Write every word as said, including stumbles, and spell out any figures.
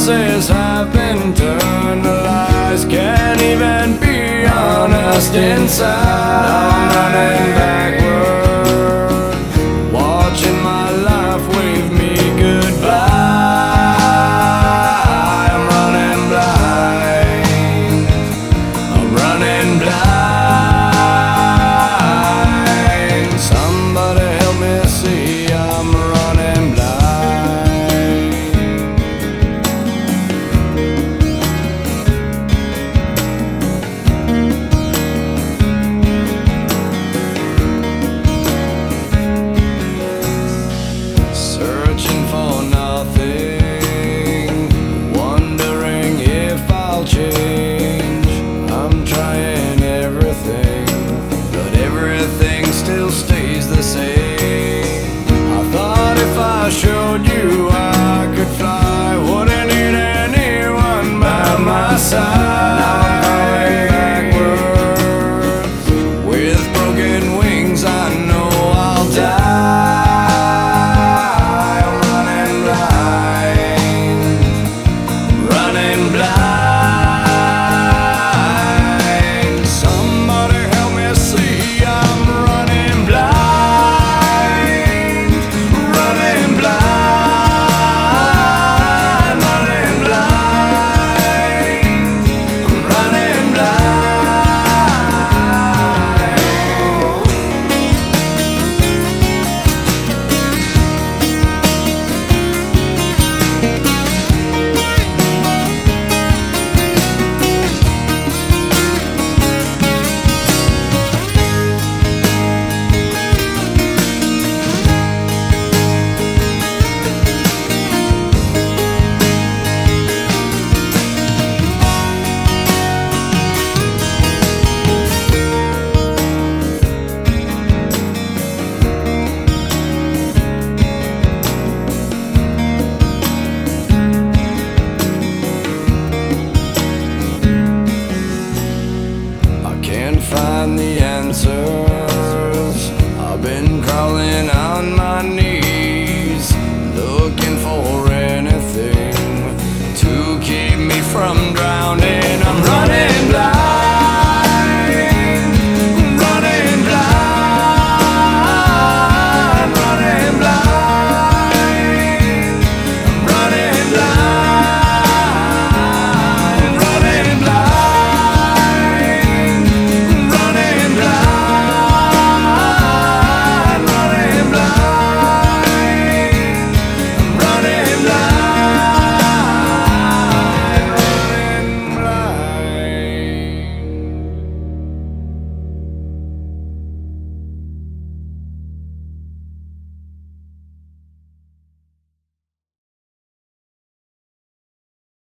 promises have been turned to lies. Can't even be honest inside. I'm running backward, watching my life wave me goodbye. I'm running blind, I'm running blind. Somebody help me see I'm running blind. Searching for nothing, wondering if I'll change. I'm trying everything, but everything still stays the same. I thought if I showed you I could fly, wouldn't need anyone by my side.